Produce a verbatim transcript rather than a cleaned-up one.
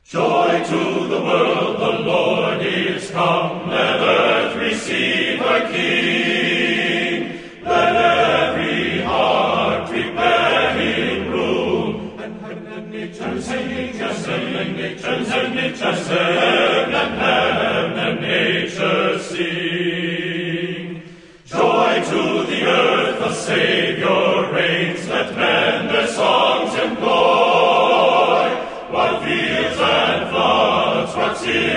Joy to the world, the Lord is come. Let earth receive her King. Let every heart prepare him room. And heaven and nature sing, heaven and nature sing, nature sing, and heaven and nature sing. Joy to the earth, the Savior reigns. Let men their songs employ, while fields and floods, rocks